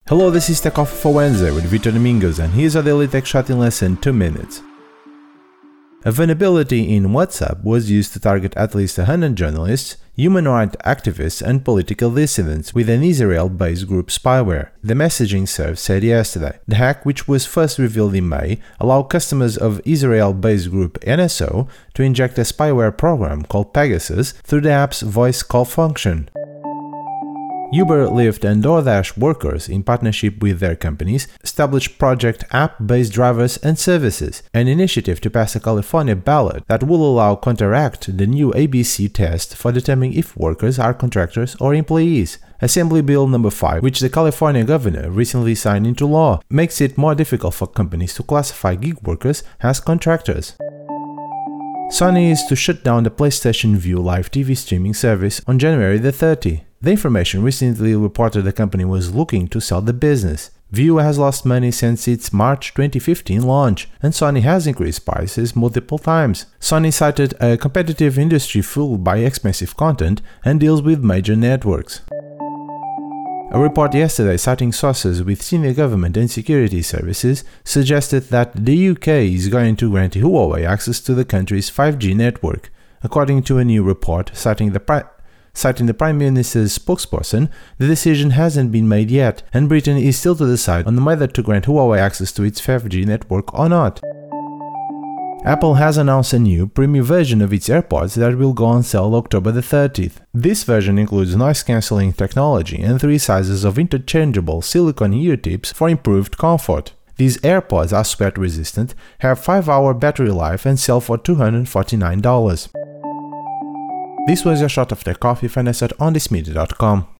Hello, this is Tech Coffee for Wednesday with Vitor Domingos, and here's our daily tech shot in less than 2 minutes. A vulnerability in WhatsApp was used to target at least 100 journalists, human rights activists, and political dissidents with an Israel-based group spyware, the messaging service said yesterday. The hack, which was first revealed in May, allowed customers of Israel-based group NSO to inject a spyware program called Pegasus through the app's voice call function. Uber, Lyft, and DoorDash workers, in partnership with their companies, established Project App-Based Drivers and Services, an initiative to pass a California ballot that will allow counteract the new ABC test for determining if workers are contractors or employees. Assembly Bill No. 5, which the California governor recently signed into law, makes it more difficult for companies to classify gig workers as contractors. Sony is to shut down the PlayStation Vue live TV streaming service on January the 30th. The information recently reported the company was looking to sell the business. Vue has lost money since its March 2015 launch, and Sony has increased prices multiple times. Sony cited a competitive industry fueled by expensive content and deals with major networks. A report yesterday citing sources with senior government and security services suggested that the UK is going to grant Huawei access to the country's 5G network. According to a new report citing the Prime Minister's spokesperson, the decision hasn't been made yet, and Britain is still to decide on whether to grant Huawei access to its 5G network or not. Apple has announced a new premium version of its AirPods that will go on sale October the 30th. This version includes noise-cancelling technology and 3 sizes of interchangeable silicone ear tips for improved comfort. These AirPods are sweat-resistant, have 5-hour battery life, and sell for $249. This was your shot of Tech Coffee, find us at onthismedia.com.